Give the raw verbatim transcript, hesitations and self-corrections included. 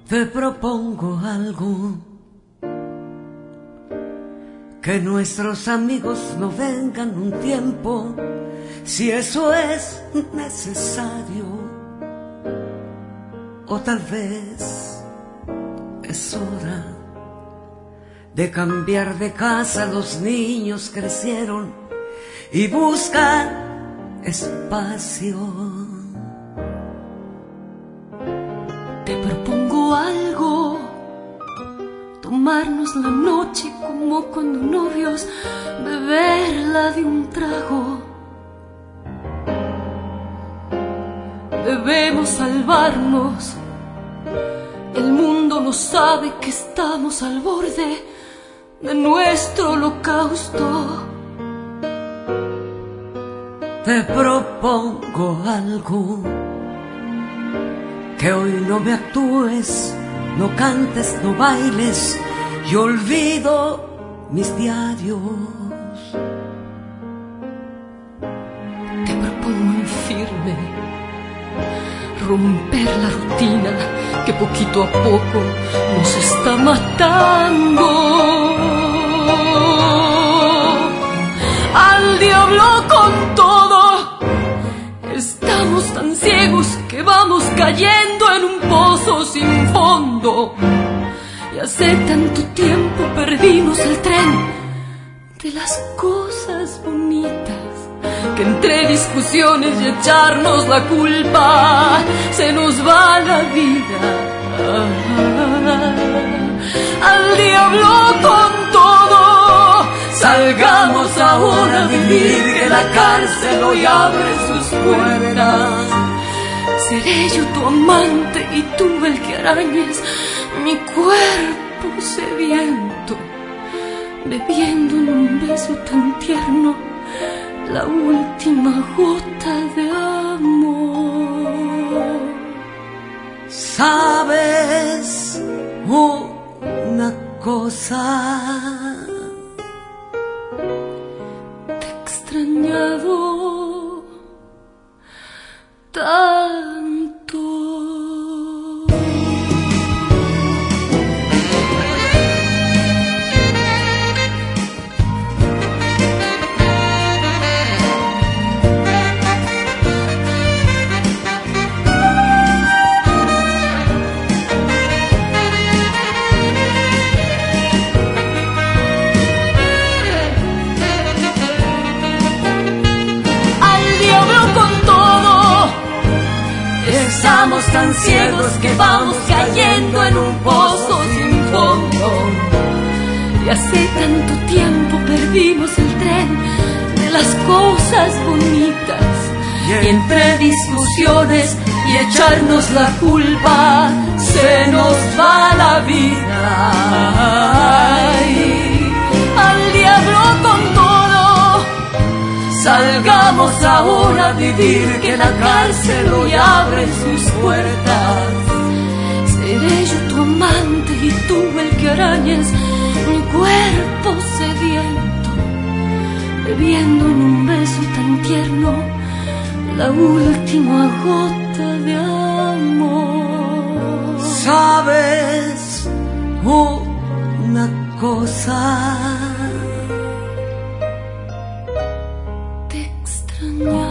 Te propongo algo, que nuestros amigos no vengan un tiempo, si eso es necesario, o tal vez es hora de cambiar de casa. Los niños crecieron y buscan espacio. Te propongo algo, tomarnos la noche como cuando novios, beberla de un trago. Debemos salvarnos, el mundo no sabe que estamos al borde de nuestro holocausto. Te propongo algo, que hoy no me actúes, no cantes, no bailes, y olvido mis diarios. Te propongo en firme, romper la rutina que poquito a poco nos está matando. Al diablo con todo, estamos tan ciegos que vamos cayendo en un pozo sin fondo. Y hace tanto tiempo perdimos el tren de las cosas bonitas, que entre discusiones y echarnos la culpa se nos va la vida. Al diablo con todo, salgamos ahora a vivir, que la cárcel hoy abre sus puertas. Seré yo tu amante y tú el que arañes mi cuerpo sediento, bebiendo en un beso tan tierno la última gota de amor. ¿Sabes una cosa? Te he extrañado tanto. Estamos tan ciegos que vamos cayendo en un pozo sin fondo. Y hace tanto tiempo perdimos el tren de las cosas bonitas, y entre discusiones y echarnos la culpa se nos va la vida. Ay, al diablo con todo, salgamos ahora a vivir, que la cárcel hoy abre sus puertas. Seré yo tu amante y tú el que arañes mi cuerpo sediento, bebiendo en un beso tan tierno la última gota de amor. ¿Sabes una cosa? Te extraño.